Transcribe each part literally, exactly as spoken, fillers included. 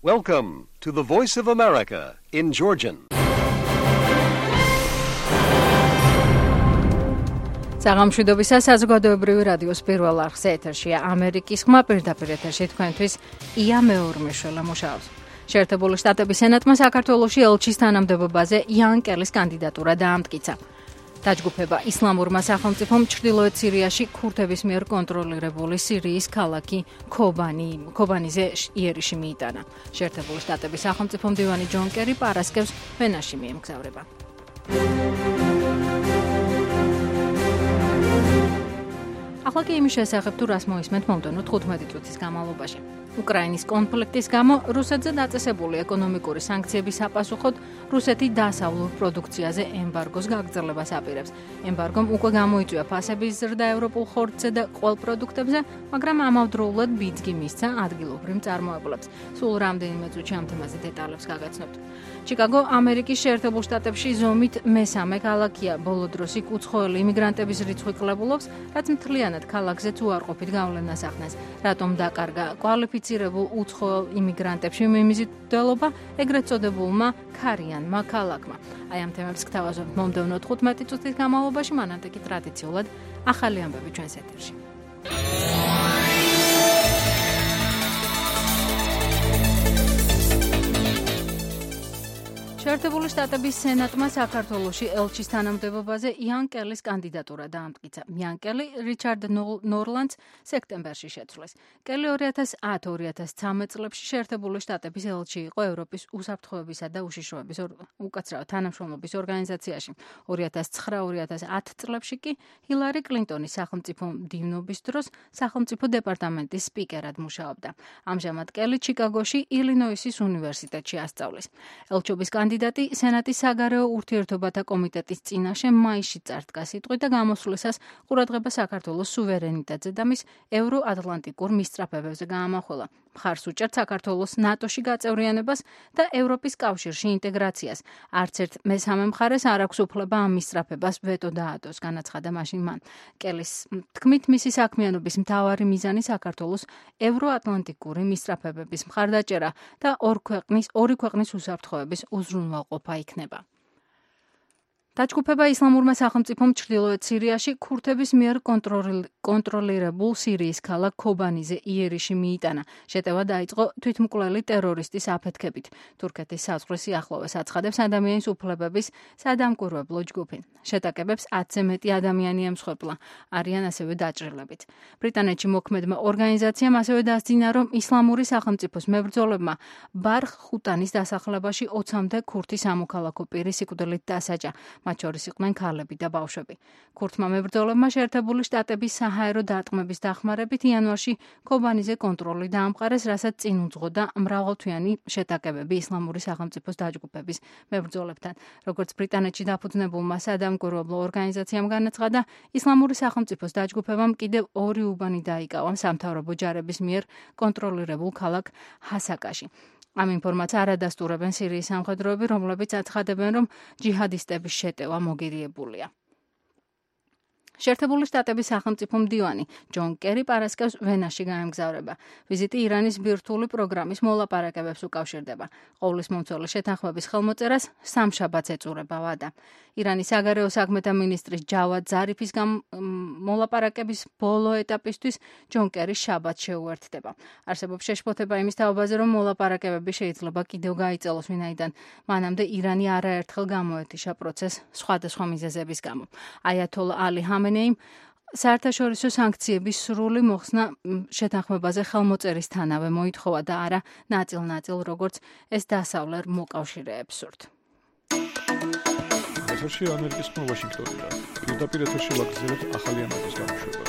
Welcome to the Voice of America in Georgian. საღამშვიდობისა საზოგადოებრივი რადიოს პირველ არხზე ეთერშია ამერიკის ხმა პირდაპირ ეთერში თქვენთვის ია მეორმეშველა მუშაობს. შეერთებული შტატების სენატმა საქართველოში ელჩის თანამდებობაზე იან კელის კანდიდატურა დაამტკიცა. დაჯგუფება ისლამურმა სახელმწიფომ ჩრდილოეთ სირიაში ქურთების მიერ კონტროლირებული სირიის ქალაქი ქობანი ქობანიზე იერიში მიიტანა. შეერთებული შტატების სახელმწიფო მდივანი ჯონ კერი პარასკევს ვენაში მიემგზავრება. ახლა კი იმის შესახებ თუ რას მოისმენთ მომდევნო თხუთმეტი წუთის განმავლობაში. უკრაინის კონფლიქტის გამო რუსეთზე დაწესებული ეკონომიკური სანქციების საპასუხოდ რუსეთი დასავლურ პროდუქციაზე ემბარგოს გაგრძელებას აპირებს. ემბარგომ უკვე გამოიწვია ფასების ზრდა ევროპულ ხორცზე და ყველ პროდუქტებზე, მაგრამ ამავდროულად ბიძგი მისცა ადგილობრივ მწარმოებლებს. სულ რამდენიმე წუთში ამ თემაზე დეტალებს გაგაცნობთ. ჩიკაგო ამერიკის შეერთებულ შტატებში ზომით მესამე ქალაქია. ბოლო დროს იქ უცხოელი იმიგრანტების რიცხვი კლებულობს, რაც მთლიანად ქალაქზეც უარყოფით გავლენას ახდენს. რატომ დაკარგა კვალიფიცირებულ უცხოელ იმიგრანტებში მიმზიდველობა ეგრეთ წოდებულმა ქარიანმა ქალაქმა. აი ამ თემებს გთავაზობთ მომდევნო თხუთმეტი წუთის განმავლობაში, მანამდე კი ტრადიციულად ახალი ამბები ჩვენს ეთერში. შეერთებული შტატების სენატმა საქართველოში ელჩის თანამდებობაზე იან კელის კანდიდატურა დაამტკიცა. იან კელი რიჩარდ ნორლანდს სექტემბერში შეცვლეს. კელი ორი ათას ათი ორი ათას ცხრამეტ წლებში შეერთებული შტატების ელჩი იყო ევროპის უსაფრთხოებისა და უშიშროების უკაცრავ თანამშრომლობის ორგანიზაციაში. ორი ათას ცხრა ორი ათას ათი წლებში კი ჰილარი კლინტონის სახელმწიფო მდივნობის დროს სახელმწიფო დეპარტამენტის სპიკერად მუშაობდა. ამჟამად კელი ჩიკაგოში ილინოისის უნივერსიტეტში ასწავლის. ელჩობის კანდიდატი სენატის საგარეო ურთიერთობათა კომიტეტის წინაშე მაისში წარდგა სიტყვით და გამოსვლისას ყურადღება საქართველოს სუვერენიტეტზე და მის ევროატლანტიკურ მისწრაფებებზე გაამახვილა. მხარს უჭერთ საქართველოს ნატოში გაწევრიანებას და ევროპის კავშირში ინტეგრაციას. არც ერთ მესამე მხარეს არ აქვს უფლება ამ მისწრაფებას ვეტო დაადოს, განაცხადა მაშინ მან. კელის თქმით, მისი საქმიანობის მთავარი მიზანი საქართველოს ევროატლანტიკური მისწრაფებების მხარდაჭერა და ორ ქვეყნის ორი ქვეყნის უსაფრთხოების უზრუნველყოფა იქნება. დაჯგუფება ისლამურმა სახელმწიფომ ჩრდილოეთ სირიაში ქურთების მიერ კონტროლირებულ სირიის ქალაქ ქობანიზე იერიში მიიტანა. შეტევა დაიწყო თვითმკვლელი ტერორისტის აფეთქებით. თურქეთის საზღვრის სიახლოვეს აცხადებს ადამიანის უფლებების სადამკვირვებლო ჯგუფი. შეტაკებებს ათზე მეტი ადამიანი ემსხვერპლა, არიან ასევე დაჭრილებით. ბრიტანეთში მოქმედმა ორგანიზაციამ ასევე დასძინა, რომ ისლამური სახელმწიფოს მებრძოლებმა ბარხ ხუტანის დასახლებაში ოცამდე ქურთი სამოქალაქო პირი სიკვდილით დასაჯა. მათ შორის იყვნენ ქალები და ბავშვები. ქურთმა მებრძოლებმა შეერთებული შტატების საჰაერო დარტყმების დახმარებით იანვარში ქობანიზე კონტროლი დაამყარეს, რასაც წინ უძღოდა მრავალთვიანი შეტაკებები ისლამური სახელმწიფოს დაჯგუფების მებრძოლებთან. როგორც ბრიტანეთში დაფუძნებულმა სადამკვირვებლო ორგანიზაციამ განაცხადა, ისლამური სახელმწიფოს დაჯგუფებამ კიდევ ორი უბანი დაიკავა სამთავრობო ჯარების მიერ კონტროლირებულ ქალაქ ჰასაკაში. ამ ინფორმაციას არ ადასტურებენ სირიის სამხედროები, რომლებიც აცხადებენ, რომ ჯიჰადისტების შეტევა მოგერიებულია. შეერთებული შტატების სახელმწიფო მდივანი ჯონ კერი პარასკევს ვენაში გაემგზავრება. ვიზიტი ირანის ბირთვული პროგრამის მოლაპარაკებებს უკავშირდება. ყოვლისმომცველი შეთანხმების ხელმოწერას სამშაბათს ეწურება ვადა. ირანის საგარეო საქმეთა მინისტრის ჯავად ზარიფის მოლაპარაკების ბოლო ეტაპისთვის ჯონ კერი შაბათს შეუერთდება. არსებობს შეშფოთება იმის თაობაზე, რომ მოლაპარაკებები შეიძლება კიდევ გაიწელოს, ვინაიდან მანამდე ირანი არაერთხელ გამოეთიშა პროცესს სხვადასხვა მიზეზების გამო. აიათოლა ალი ჰამენეიმ საერთაშორისო სანქციების სრული მოხსნა შეთანხმებაზე ხელმოწერისთანავე მოითხოვა და არა ნაწილ-ნაწილ, როგორც ეს დასავლერ მოკავშირეებს სურთ. ეთერში ამერიკის ხმა ვაშინგტონიდან. პირდაპირ ეთერში ვაგრძელებთ ახალი ამბების გამოშვებას.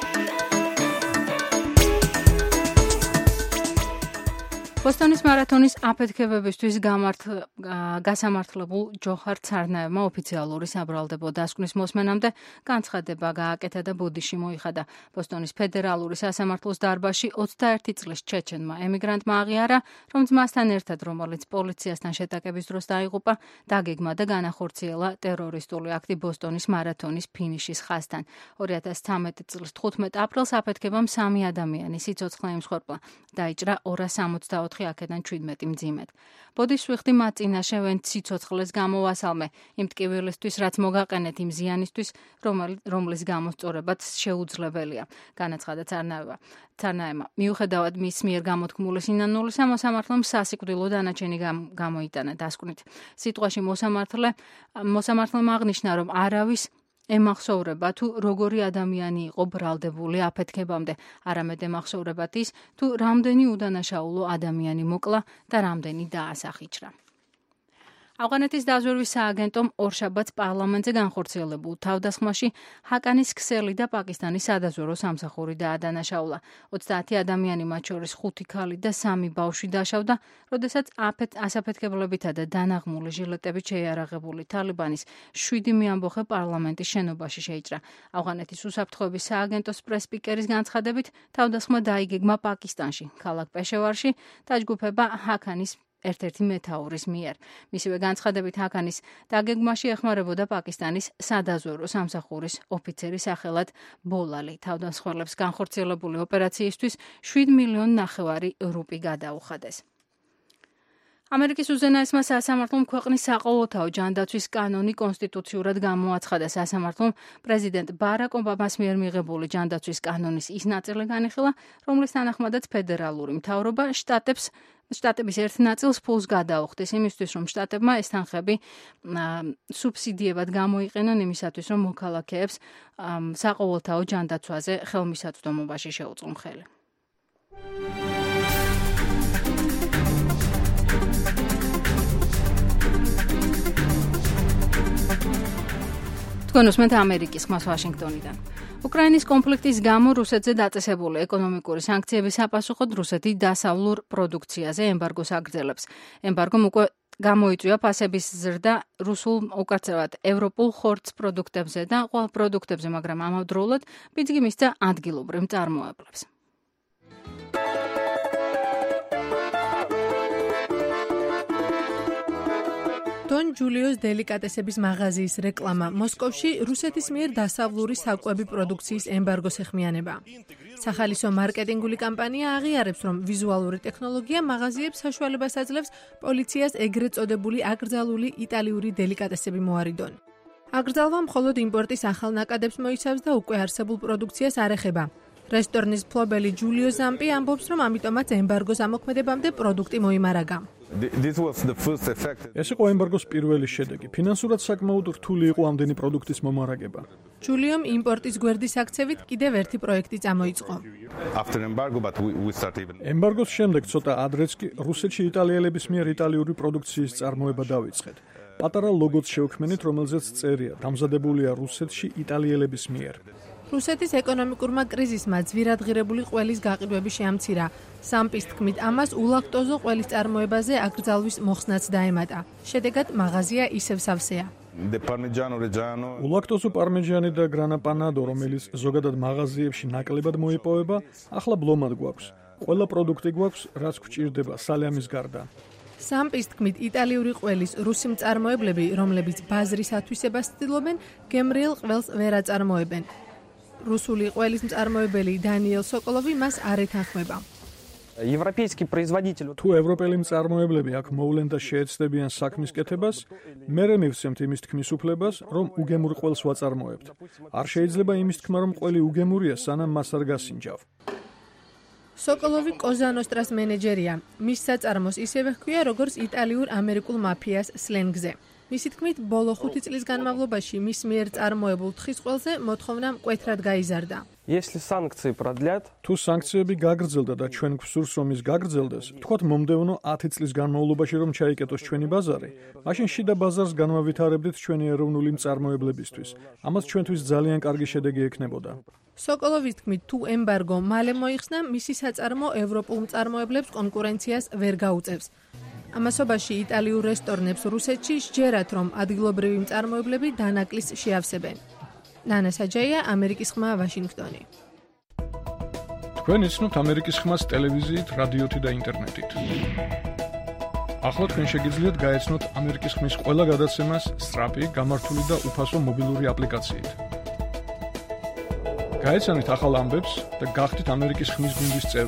ბოსტონის მარათონის აფეთქებებისთვის გასამართლებულ ჯოჰარ ცარნაევმა ოფიციალური საბრალდებო დასკვნის მოსმენამდე განცხადება გააკეთა და ბოდიში მოიხადა. ბოსტონის ფედერალური სასამართლოს დარბაზში ოცდაერთი წლის ჩეჩენმა ემიგრანტმა აღიარა, რომ ძმასთან ერთად, რომელიც პოლიციასთან შეტაკების დროს დაიღუპა, დაგეგმა და განახორციელა ტერორისტული აქტი ბოსტონის მარათონის ფინიშის ხაზთან. ორი ათას ცხრამეტი წლის თხუთმეტ აპრილს აფეთქებამ სამი ადამიანი სიცოცხლე იმსხვერპლა. დაიჭრა ორას სამოცდაოთხ ოცდაოთხი, აქედან შვიდმეტი მძიმედ. ბოდისვიხდი მათ წინაშე ვენ სიცოცხლეს გამოვასალმე, იმ ტკივილისთვის, რაც მოგაყენეთ იმ ზიანისთვის, რომლის გამოსწორებაც შეუძლებელია, განაცხადა ცარნაევმა. მიუხედავად მის მიერ გამოთქმული სინანულისა, მოსამართლემ სასიკვდილო დანაჩენი გამოიტანა დასკვნით. სიტყვაში მოსამართლე მოსამართლემ აღნიშნა, რომ არავის ემახსოვრება თუ როგორი ადამიანი იყო ბრალდებული აფეთქებამდე, არამედ ემახსოვრებათ ის, თუ რამდენი უდანაშაულო ადამიანი მოკლა და რამდენი დაასახიჩრა. ავღანეთის დაზვერვის სააგენტომ ორშაბათს პარლამენტზე განხორციელებულ თავდასხმაში ჰაკანის ქსელი და პაკისტანის სადაზვერვო სამსახური დაადანაშაულა. ოცდაათი ადამიანი, მათ შორის ხუთი ქალი და სამი ბავშვი დაშავდა, როდესაც ასაფეთქებლებითა და დანაღმული ჟილეტებით შეიარაღებული თალიბანის შვიდი მეამბოხე პარლამენტის შენობაში შეიჭრა. ავღანეთის უსაფრთხოების სააგენტოს პრეს-სპიკერის განცხადებით, თავდასხმა დაიგეგმა პაკისტანში, ქალაქ პეშევარში, დაჯგუფება ჰაკანის ერთ-ერთი მეთაურის მიერ. მისივე განცხადებით ჰაკანის დაგეგმაში ეხმარებოდა პაკისტანის სადაზვერვო სამსახურის ოფიცერი სახელად ბოლალი. თავდამსხმელებს განხორციელებული ოპერაციისთვის შვიდ მილიონ ნახევარი რუპი გადაუხადეს. ამერიკის უზენაესმა სასამართლომ ქვეყნის საყოველთაო ჯანდაცვის კანონი კონსტიტუციურად გამოაცხადა. სასამართლომ პრეზიდენტ ბარაკ ობამას მიერ მიღებული ჯანდაცვის კანონის ის ნაწილი განიხილა, რომლის თანახმადაც ფედერალური მთავრობა შტატებს შტატების ერთ ნაწილს ფულს გადაუხდის იმისთვის, რომ შტატებმა ეს თანხები სუბსიდიებად გამოიყენონ იმისათვის, რომ მოქალაქეებს საყოველთაო ჯანდაცვაზე ხელმისაწვდომობაში შეუწყონ ხელი. თქვენ უსმენთ ამერიკის ხმას ვაშინგტონიდან. უკრაინის კონფლიქტის გამო რუსეთზე დაწესებული ეკონომიკური სანქციების საპასუხოდ რუსეთი დასავლურ პროდუქციაზე ემბარგოს აგრძელებს. ემბარგომ უკვე გამოიწვია ფასების ზრდა რუსულ, უკაცრავად ევროპულ ხორცს პროდუქტებზე და ყოველ პროდუქტებზე, მაგრამ ამავდროულად ბიძგი მისცა ადგილობრივ მწარმოებლებს. დონ ჯულიოს დელიკატესების მაღაზიის რეკლამა მოსკოვში რუსეთის მიერ დასავლური საკვები პროდუქციის ემბარგოს ეხმიანება. სახალისო მარკეტინგული კამპანია აღიარებს, რომ ვიზუალური ტექნოლოგია მაღაზიებს საშუალებას აძლევს პოლიციას ეგრეთ წოდებული აკრძალული იტალიური დელიკატესები მოარიდონ. აკრძალვა მხოლოდ იმპორტის ახალ ნაკადებს მოიცავს და უკვე არსებულ პროდუქციას არ ეხება. რესტორნის მფლობელი ჯულიო ზამპი ამბობს, რომ ამიტომაც ემბარგოს ამოქმედებამდე პროდუქტი მოიმარაგა. ეს იყო ემბარგოს პირველი შედეგი. ფინანსურად საკმაოდ რთული იყო ამდენი პროდუქტის მომარაგება. ჯულიომ იმპორტის გვერდის აქცევით კიდევ ერთი პროექტი წამოიწყო. ემბარგოს შემდეგ ცოტა ადრეც კი რუსეთში იტალიელების მიერ იტალიური პროდუქციის წარმოება დავიწყეთ. პატარა ლოგოც შევქმნით, რომელზეც წერია დამზადებულია რუსეთში იტალიელების მიერ. რუსეთის ეკონომიკურმა კრიზისმა ძვირადღირებული ყველის გაყიდვები შეამცირა. სამპის თქმით, ამას ულაქტოზო ყველის წარმოებაზე აკრძალვის მოხსნაც დაემატა. შედეგად მაღაზია ისევ სავსეა. ულაქტოზო პარმეჯანი და გრანა პანადო, რომელიც ზოგადად მაღაზიებში ნაკლებად მოიპოვება, ახლა ბლომად გვაქვს. ყველა პროდუქტი გვაქვს, რაც გვჭირდება სალამის გარდა. სამპის თქმით, იტალიური ყველის რუსი მწარმოებლები, რომლებიც ბაზრის ათვისებას ცდილობენ, გემრიელ ყველს ვერ აწარმოებენ. რუსული ყველის მწარმოებელი დანიელ სოკოლოვი მას არ ეთანხმება. თუ ევროპელი მწარმოებლები აქ მოვლენ და შეეცდებიან საქმის კეთებას, მერე მივცემთ იმის თქმის უფლებას, რომ უგემურ ყველს ვაწარმოებთ. არ შეიძლება იმის თქმა, რომ ყველი უგემურია, სანამ მას არ გასინჯავ. სოკოლოვი კოზანოსტრას მენეჯერია. მის საწარმოს ისევე ჰქვია, როგორც იტალიურ-ამერიკულ მაფიას სლენგზე. მისი თქმით, ბოლო ხუთი წლის განმავლობაში მის მიერ წარმოებულ თხის ყველზე მოთხოვნა მკვეთრად გაიზარდა. თუ სანქციები გაგრძელდა და ჩვენ გვსურს, რომ ის გაგრძელდეს, თქვათ მომდევნო ათი წლის განმავლობაში რომ ჩაიკეტოს ჩვენი ბაზარი, მაშინ შიდა ბაზარს განვავითარებდით ჩვენი ეროვნული მწარმოებლებისთვის. ამას ჩვენთვის ძალიან კარგი შედეგი ექნებოდა. სოკოლოვის თქმით, თუ ემბარგო მალე მოიხსნა, მისი საწარმო ევროპულ მწარმოებლებს კონკურენციას ვერ გაუწევს. ამასობაში იტალიურ რესტორნებს რუსეთში სჯერათ, რომ ადგილობრივი მწარმოებლები დანაკლის შეავსებენ. ნანა საჯაია, ამერიკის ხმა, ვაშინგტონი. თქვენ იცნობთ ამერიკის ხმას ტელევიზიით, რადიოთი და ინტერნეტით. ახლა თქვენ შეგიძლიათ გაეცნოთ ამერიკის ხმის ყველა გადაცემას სწრაფი, გამართული და უფასო მობილური აპლიკაციით. გაეცანით ახალ ამბებს და გახდით ამერიკის ხმის გუნდის წევრი.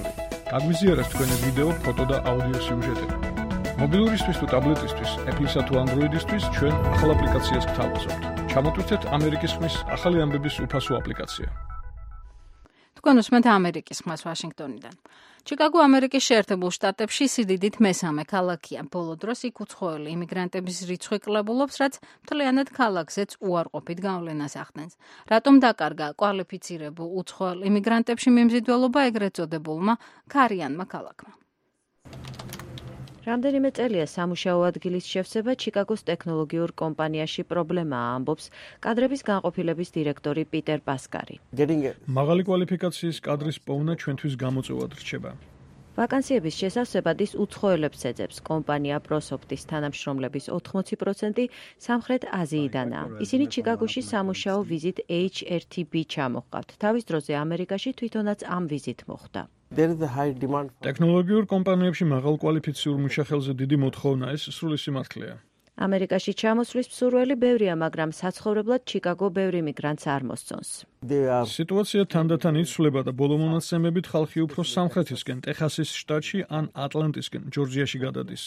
გაგვიზიარეთ თქვენი ვიდეო, ფოტო და აუდიო სიუჟეტები. მობილურისთვის თუ ტაბლეტისთვის, Apple-ისა თუ Android-ისთვის ჩვენ ახალ აპლიკაციას გთავაზობთ. ჩამოტვირთეთ ამერიკის ხმის ახალი ამბების უფასო აპლიკაცია. თქვენ უსმენთ ამერიკის ხმას ვაშინგტონიდან. ჩიკაგო ამერიკის შეერთებულ შტატებში სიდიდით მესამე ქალაქია. ბოლო დროს იქ უცხოელი იმიგრანტების რიცხვი კლებულობს, რაც მთლიანად ქალაქზეც უარყოფით გავლენას ახდენს. რატომ დაკარგა კვალიფიცირებულ უცხოელ იმიგრანტებში მიმზიდველობა ეგრეთ წოდებულმა ქარიანმა ქალაქმა? რამდენიმე წელია სამუშაო ადგილის შევსება ჩიკაგოს ტექნოლოგიურ კომპანიაში პრობლემაა, ამბობს კადრების განყოფილების დირექტორი პიტერ პასკარი. მაღალი კვალიფიკაციის კადრის პოვნა ჩვენთვის გამოწვევად რჩება. ვაკანსიების შესავსებად ის უცხოელებს ეძებს. კომპანია პროსოფტის თანამშრომლების ოთხმოცი პროცენტი სამხრეთ აზიიდანაა. ისინი ჩიკაგოში სამუშაო ვიზით ეიჩ არ თი ბი ჩამოჰყავთ. თავის დროზე ამერიკაში თვითონაც ამ ვიზით მოხვდა. ტექნოლოგიურ კომპანიებში მაღალ კვალიფიციურ მუშახელზე დიდი მოთხოვნა, ეს სრული სიმართლეა. ამერიკაში ჩამოსვლის მსურველი ბევრია, მაგრამ საცხოვრებლად ჩიკაგო ბევრი მიგრანტს არ მოსწონს. სიტუაცია თანდათან იცვლება და ბოლო მონაცემებით ხალხი უფრო სამხრეთისკენ, ტეხასის შტატში ან ატლანტისკენ, ჯორჯიაში გადადის.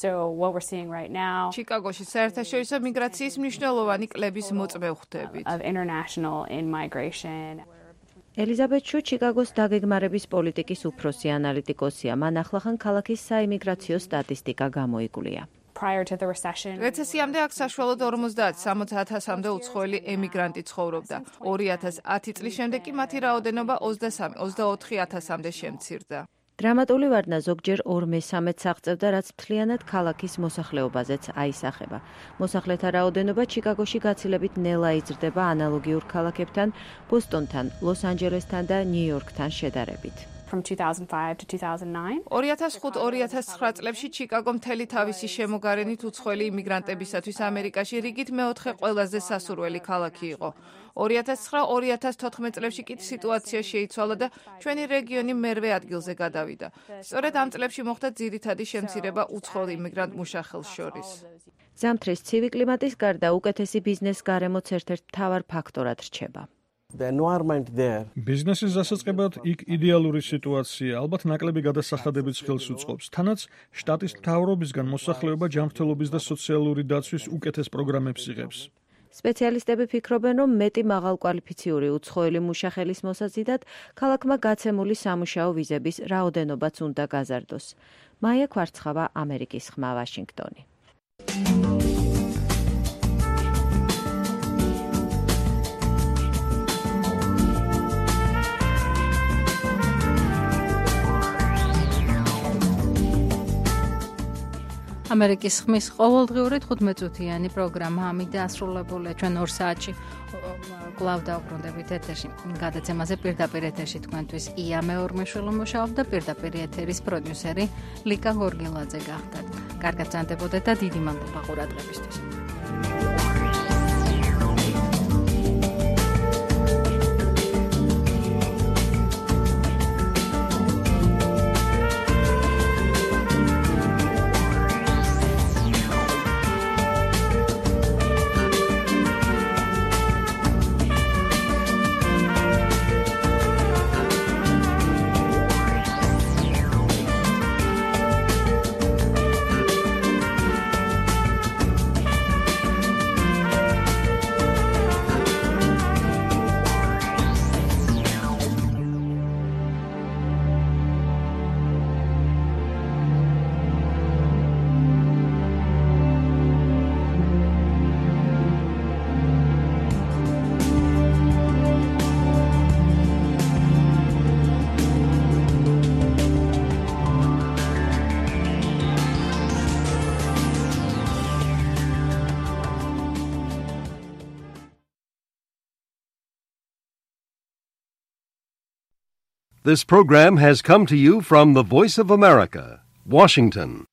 ჩიკაგოში საერთაშორისო მიგრაციის მნიშვნელოვანი კლების მოწმე ვხვდებით. ელიზაბეთ შუ ჩიკაგოს დაგეგმარების პოლიტიკის უფროსი ანალიტიკოსია. მან ახლახან ქალაქის საიმიგრაციო სტატისტიკა გამოიკვლია. რეცესიამდე აქ საშუალოდ ორმოცდაათ-სამოცდაათ ათასამდე უცხოელი ემიგრანტი ცხოვრობდა. ორი ათას ათი წლის შემდეგ კი მათი რაოდენობა ოცდასამი ოცდაოთხი ათასამდე შემცირდა. დრამატული ვარდნა ზოგჯერ ორ მესამედს აღწევდა, რაც მთლიანად ქალაქის მოსახლეობაზეც აისახება. მოსახლეთა რაოდენობა ჩიკაგოში გაცილებით ნელა იზრდება ანალოგიურ ქალაქებთან, ბოსტონთან, ლოს-ანჯელესთან და ნიუ-იორკთან შედარებით. ორი ათას ხუთი ორი ათას ცხრა წლებში ჩიკაგო მთელი თავისი შემოგარენით უცხოელი იმიგრანტებისათვის ამერიკაში რიგით მეოთხე ყველაზე სასურველი ქალაქი იყო. ორი ათას ცხრა ორი ათას თოთხმეტ წლებში კი სიტუაცია შეიცვალა და ჩვენი რეგიონი მერვე ადგილზე გადავიდა. სწორედ ამ წლებში მოხდა ძირითადი შემცირება უცხოელ იმიგრანტ მუშახელს შორის. ზამთრის ცივი კლიმატის გარდა უკეთესი ბიზნეს გარემოც ერთ-ერთ მთავარ ფაქტორად რჩება. ბიზნესის დასაწყებად იქ იდეალური სიტუაცია, ალბათ ნაკლები გადასახადებიც ხელს უწყობს. თანაც შტატის მთავრობისგან მოსახლეობა ჯანმრთელობის და სოციალური დაცვის უკეთეს პროგრამებს იღებს. სპეციალისტები ფიქრობენ, რომ მეტი მაღალკვალიფიციური უცხოელი მუშახელის მოსაზიდად ქალაქმა გაცემული სამუშაო ვიზების რაოდენობაც უნდა გაზარდოს. მაია ქვარცხავა, ამერიკის ხმა, ვაშინგტონი. ამერიკის ხმის ყოველდღიური თხუთმეტ-წუთიანი პროგრამა ამით დასრულებულია. ჩვენ ორ საათში კვლავ დავბრუნდებით ეთერში. გადაცემაზე პირდაპირ ეთერში თქვენთვის ია მეორმეშვილი მუშაობდა, პირდაპირ ეთერის პროდიუსერი ლიკა გორგილაძე გახდათ. კარგად ბრძანდებოდეთ და დიდი მადლობა ყურადღებისთვის. This program has come to you from the Voice of America, Washington.